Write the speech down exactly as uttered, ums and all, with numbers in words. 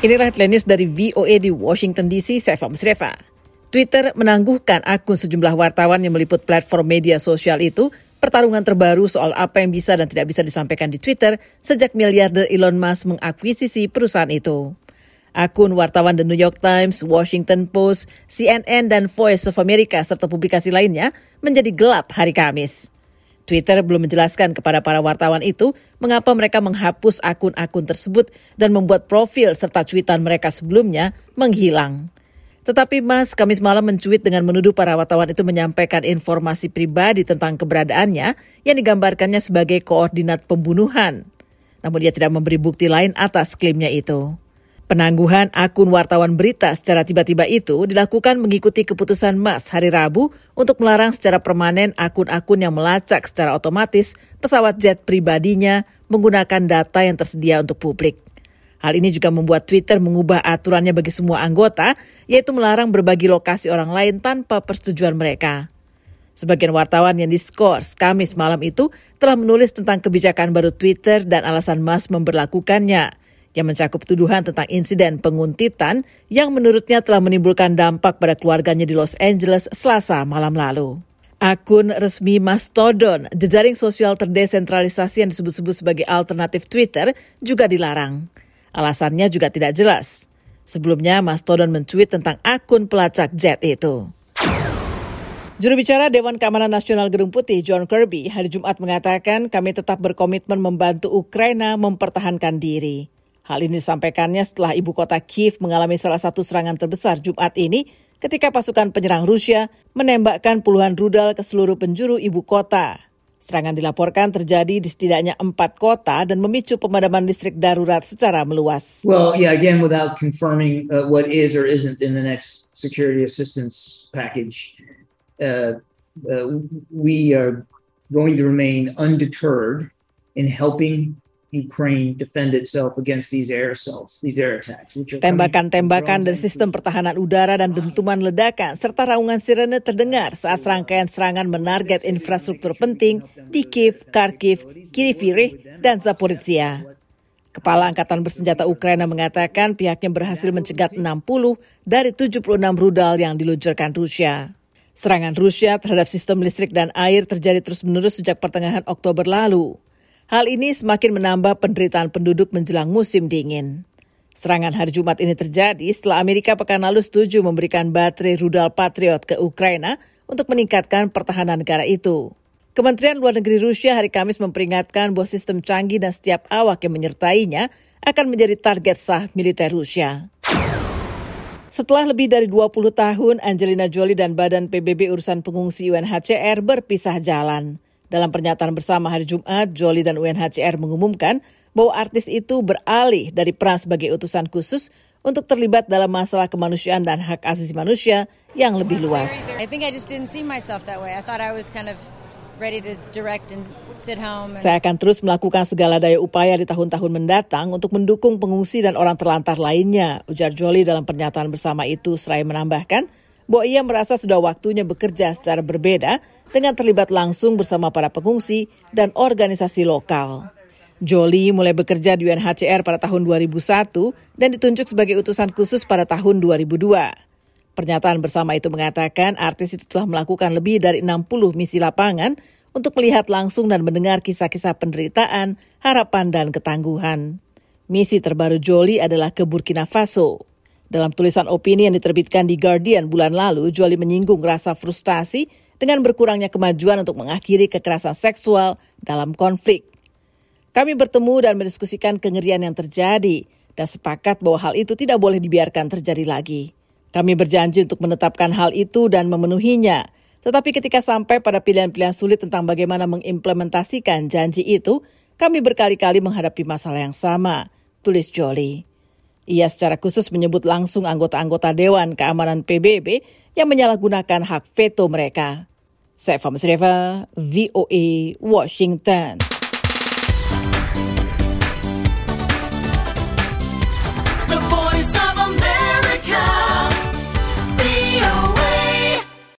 Inilah headline news dari V O A di Washington D C, saya Eva Musreva. Twitter menangguhkan akun sejumlah wartawan yang meliput platform media sosial itu, pertarungan terbaru soal apa yang bisa dan tidak bisa disampaikan di Twitter sejak miliarder Elon Musk mengakuisisi perusahaan itu. Akun wartawan The New York Times, Washington Post, C N N, dan Voice of America serta publikasi lainnya menjadi gelap hari Kamis. Twitter belum menjelaskan kepada para wartawan itu mengapa mereka menghapus akun-akun tersebut dan membuat profil serta cuitan mereka sebelumnya menghilang. Tetapi Musk Kamis malam mencuit dengan menuduh para wartawan itu menyampaikan informasi pribadi tentang keberadaannya yang digambarkannya sebagai koordinat pembunuhan. Namun dia tidak memberi bukti lain atas klaimnya itu. Penangguhan akun wartawan berita secara tiba-tiba itu dilakukan mengikuti keputusan Musk hari Rabu untuk melarang secara permanen akun-akun yang melacak secara otomatis pesawat jet pribadinya menggunakan data yang tersedia untuk publik. Hal ini juga membuat Twitter mengubah aturannya bagi semua anggota, yaitu melarang berbagi lokasi orang lain tanpa persetujuan mereka. Sebagian wartawan yang diskors Kamis malam itu telah menulis tentang kebijakan baru Twitter dan alasan Musk memberlakukannya, yang mencakup tuduhan tentang insiden penguntitan yang menurutnya telah menimbulkan dampak pada keluarganya di Los Angeles Selasa malam lalu. Akun resmi Mastodon, jejaring sosial terdesentralisasi yang disebut-sebut sebagai alternatif Twitter, juga dilarang. Alasannya juga tidak jelas. Sebelumnya, Mastodon mencuit tentang akun pelacak jet itu. Juru bicara Dewan Keamanan Nasional Gedung Putih, John Kirby, hari Jumat mengatakan kami tetap berkomitmen membantu Ukraina mempertahankan diri. Hal ini disampaikannya setelah ibu kota Kiev mengalami salah satu serangan terbesar Jumat ini ketika pasukan penyerang Rusia menembakkan puluhan rudal ke seluruh penjuru ibu kota. Serangan dilaporkan terjadi di setidaknya empat kota dan memicu pemadaman listrik darurat secara meluas. Well, yeah, again, without confirming uh, what is or isn't in the next security assistance package, uh, uh, we are going to remain undeterred in helping Ukraine defend itself against these air assaults, these air attacks. Tembakan-tembakan dari sistem pertahanan udara dan dentuman ledakan serta raungan sirene terdengar saat serangkaian serangan menarget infrastruktur penting di Kiev, Kharkiv, Kryvyi Rih, dan Zaporizhia. Kepala Angkatan Bersenjata Ukraina mengatakan pihaknya berhasil mencegat enam puluh dari tujuh puluh enam rudal yang diluncurkan Rusia. Serangan Rusia terhadap sistem listrik dan air terjadi terus-menerus sejak pertengahan Oktober lalu. Hal ini semakin menambah penderitaan penduduk menjelang musim dingin. Serangan hari Jumat ini terjadi setelah Amerika pekan lalu setuju memberikan baterai rudal Patriot ke Ukraina untuk meningkatkan pertahanan negara itu. Kementerian Luar Negeri Rusia hari Kamis memperingatkan bahwa sistem canggih dan setiap awak yang menyertainya akan menjadi target sah militer Rusia. Setelah lebih dari dua puluh tahun, Angelina Jolie dan Badan P B B Urusan Pengungsi U N H C R berpisah jalan. Dalam pernyataan bersama hari Jumat, Jolie dan U N H C R mengumumkan bahwa artis itu beralih dari peran sebagai utusan khusus untuk terlibat dalam masalah kemanusiaan dan hak asasi manusia yang lebih luas. I think I just didn't see myself that way. I thought I was kind of ready to direct and sit home. And... Saya akan terus melakukan segala daya upaya di tahun-tahun mendatang untuk mendukung pengungsi dan orang terlantar lainnya, ujar Jolie dalam pernyataan bersama itu, seraya menambahkan bahwa ia merasa sudah waktunya bekerja secara berbeda dengan terlibat langsung bersama para pengungsi dan organisasi lokal. Jolie mulai bekerja di U N H C R pada tahun dua ribu satu dan ditunjuk sebagai utusan khusus pada tahun dua ribu dua. Pernyataan bersama itu mengatakan artis itu telah melakukan lebih dari enam puluh misi lapangan untuk melihat langsung dan mendengar kisah-kisah penderitaan, harapan, dan ketangguhan. Misi terbaru Jolie adalah ke Burkina Faso. Dalam tulisan opini yang diterbitkan di Guardian bulan lalu, Jolie menyinggung rasa frustasi dengan berkurangnya kemajuan untuk mengakhiri kekerasan seksual dalam konflik. Kami bertemu dan mendiskusikan kengerian yang terjadi dan sepakat bahwa hal itu tidak boleh dibiarkan terjadi lagi. Kami berjanji untuk menetapkan hal itu dan memenuhinya. Tetapi ketika sampai pada pilihan-pilihan sulit tentang bagaimana mengimplementasikan janji itu, kami berkali-kali menghadapi masalah yang sama, tulis Jolie. Ia secara khusus menyebut langsung anggota-anggota Dewan Keamanan P B B yang menyalahgunakan hak veto mereka. Saya Eva Musreva, V O A, Washington.